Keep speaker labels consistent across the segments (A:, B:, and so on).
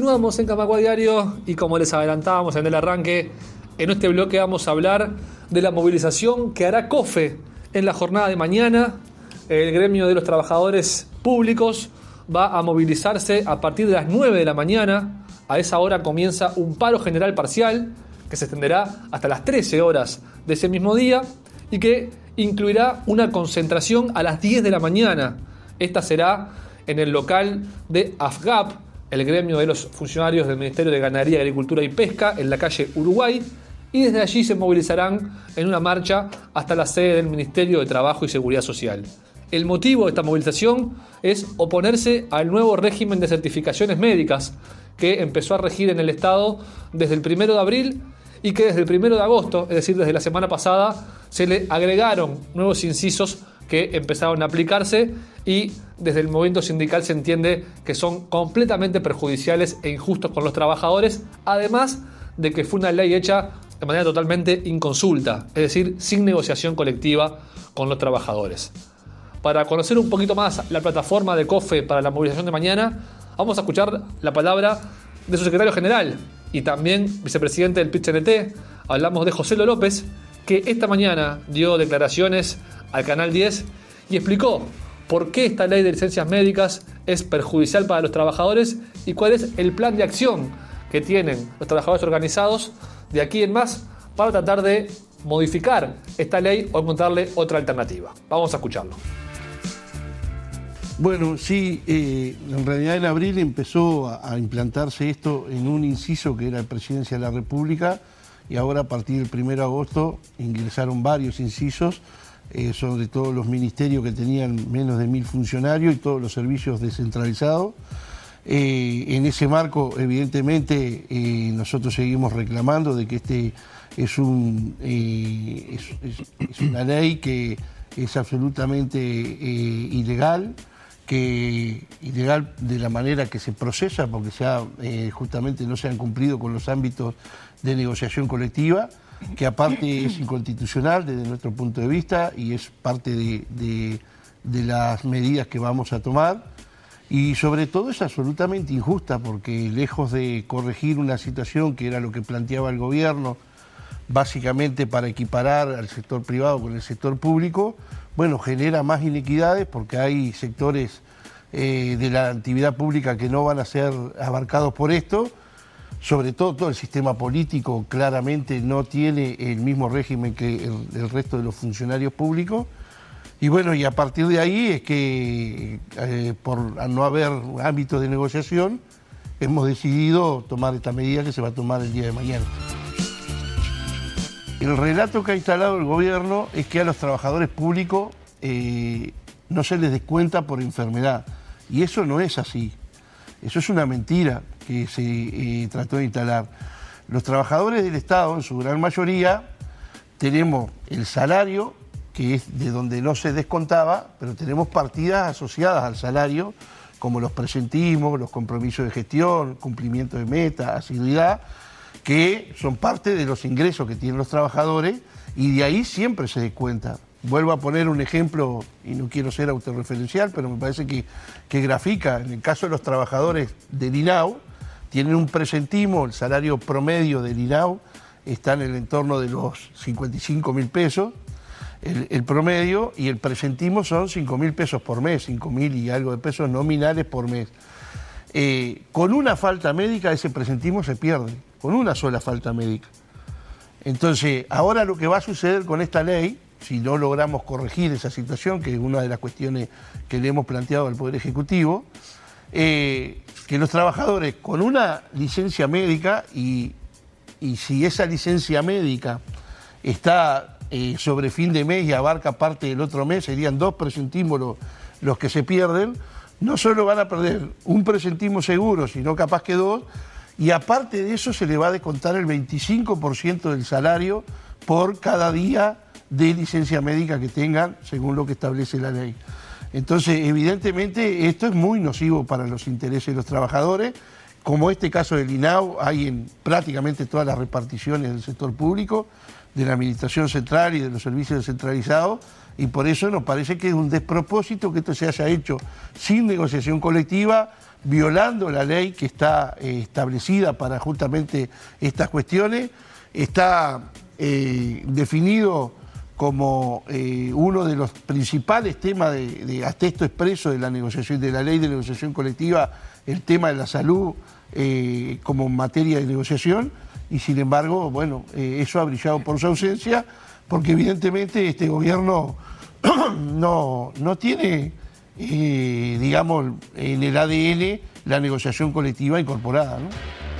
A: Continuamos en Camacua Diario y como les adelantábamos en el arranque, en este bloque vamos a hablar de la movilización que hará COFE en la jornada de mañana. El gremio de los trabajadores públicos va a movilizarse a partir de las 9 de la mañana. A esa hora comienza un paro general parcial que se extenderá hasta las 13 horas de ese mismo día y que incluirá una concentración a las 10 de la mañana. Esta será en el local de AFGAP, el gremio de los funcionarios del Ministerio de Ganadería, Agricultura y Pesca, en la calle Uruguay, y desde allí se movilizarán en una marcha hasta la sede del Ministerio de Trabajo y Seguridad Social. El motivo de esta movilización es oponerse al nuevo régimen de certificaciones médicas que empezó a regir en el Estado desde el 1 de abril y que desde el 1 de agosto, es decir, desde la semana pasada, se le agregaron nuevos incisos que empezaron a aplicarse y desde el movimiento sindical se entiende que son completamente perjudiciales e injustos con los trabajadores, además de que fue una ley hecha de manera totalmente inconsulta, es decir, sin negociación colectiva con los trabajadores. Para conocer un poquito más la plataforma de COFE para la movilización de mañana, vamos a escuchar la palabra de su secretario general y también vicepresidente del PIT-CNT. Hablamos de José López, que esta mañana dio declaraciones al Canal 10 y explicó por qué esta ley de licencias médicas es perjudicial para los trabajadores y cuál es el plan de acción que tienen los trabajadores organizados de aquí en más para tratar de modificar esta ley o encontrarle otra alternativa. Vamos a escucharlo.
B: Bueno, sí, en realidad en abril empezó a implantarse esto en un inciso que era la Presidencia de la República y ahora a partir del 1 de agosto ingresaron varios incisos sobre todo los ministerios que tenían menos de 1000 funcionarios y todos los servicios descentralizados. En ese marco, evidentemente, nosotros seguimos reclamando de que este es una ley que es absolutamente ilegal, ilegal de la manera que se procesa, porque justamente no se han cumplido con los ámbitos de negociación colectiva, que aparte es inconstitucional desde nuestro punto de vista y es parte de las medidas que vamos a tomar. Y sobre todo es absolutamente injusta porque lejos de corregir una situación que era lo que planteaba el gobierno, básicamente para equiparar al sector privado con el sector público, bueno, genera más inequidades porque hay sectores de la actividad pública que no van a ser abarcados por esto. Sobre todo el sistema político claramente no tiene el mismo régimen que el resto de los funcionarios públicos. Y bueno, y a partir de ahí es que por no haber ámbitos de negociación, hemos decidido tomar esta medida que se va a tomar el día de mañana. El relato que ha instalado el gobierno es que a los trabajadores públicos no se les descuenta por enfermedad. Y eso no es así. Eso es una mentira que se trató de instalar. Los trabajadores del Estado, en su gran mayoría, tenemos el salario, que es de donde no se descontaba, pero tenemos partidas asociadas al salario, como los presentismos, los compromisos de gestión, cumplimiento de meta, asiduidad, que son parte de los ingresos que tienen los trabajadores y de ahí siempre se descuenta. Vuelvo a poner un ejemplo, y no quiero ser autorreferencial, pero me parece que grafica. En el caso de los trabajadores del INAU, tienen un presentismo, el salario promedio del INAU está en el entorno de los 55.000 pesos, el promedio, y el presentismo son 5.000 pesos por mes, 5.000 y algo de pesos nominales por mes. Con una falta médica ese presentismo se pierde, con una sola falta médica. Entonces, ahora lo que va a suceder con esta ley, si no logramos corregir esa situación, que es una de las cuestiones que le hemos planteado al Poder Ejecutivo, que los trabajadores con una licencia médica, y si esa licencia médica está sobre fin de mes y abarca parte del otro mes, serían 2 presentismos los que se pierden, no solo van a perder un presentismo seguro, sino capaz que 2, y aparte de eso se le va a descontar el 25% del salario por cada día de licencia médica que tengan, según lo que establece la ley. Entonces, evidentemente, esto es muy nocivo para los intereses de los trabajadores, como este caso del INAU, hay en prácticamente todas las reparticiones del sector público, de la administración central y de los servicios descentralizados, y por eso nos parece que es un despropósito que esto se haya hecho sin negociación colectiva, violando la ley que está establecida para justamente estas cuestiones. Está definido como uno de los principales temas de atexto expreso de la negociación, de la ley de negociación colectiva, el tema de la salud como materia de negociación, y sin embargo, bueno, eso ha brillado por su ausencia, porque evidentemente este gobierno no tiene, digamos, en el ADN la negociación colectiva incorporada, ¿no?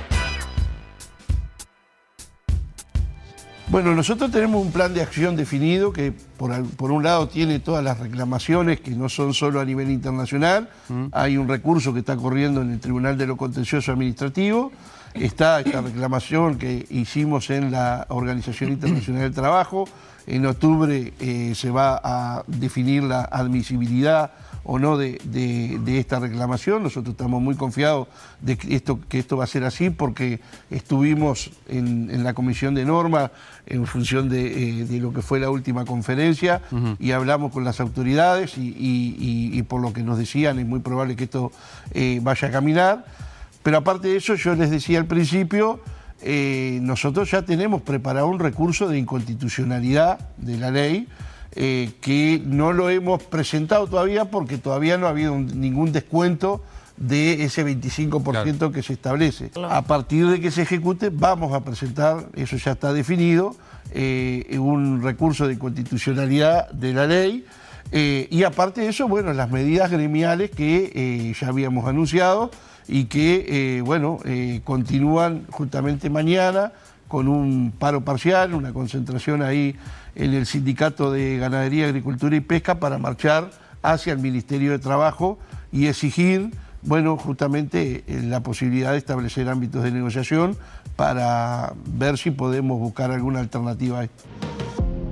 B: Bueno, nosotros tenemos un plan de acción definido que por un lado tiene todas las reclamaciones que no son solo a nivel internacional. Hay un recurso que está corriendo en el Tribunal de lo Contencioso Administrativo. Está esta reclamación que hicimos en la Organización Internacional del Trabajo. En octubre se va a definir la admisibilidad o no de esta reclamación. Nosotros estamos muy confiados de que esto va a ser así, porque estuvimos en la Comisión de Normas en función de lo que fue la última conferencia, y hablamos con las autoridades y por lo que nos decían es muy probable que esto vaya a caminar. Pero aparte de eso, yo les decía al principio, nosotros ya tenemos preparado un recurso de inconstitucionalidad de la ley, que no lo hemos presentado todavía porque todavía no ha habido ningún descuento de ese 25% que se establece. A partir de que se ejecute, vamos a presentar, eso ya está definido, un recurso de inconstitucionalidad de la ley. Y aparte de eso, bueno, las medidas gremiales que ya habíamos anunciado y que, continúan justamente mañana con un paro parcial, una concentración ahí en el Sindicato de Ganadería, Agricultura y Pesca para marchar hacia el Ministerio de Trabajo y exigir, bueno, justamente la posibilidad de establecer ámbitos de negociación para ver si podemos buscar alguna alternativa a esto.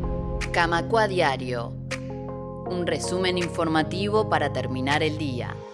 C: Camacua Diario, un resumen informativo para terminar el día.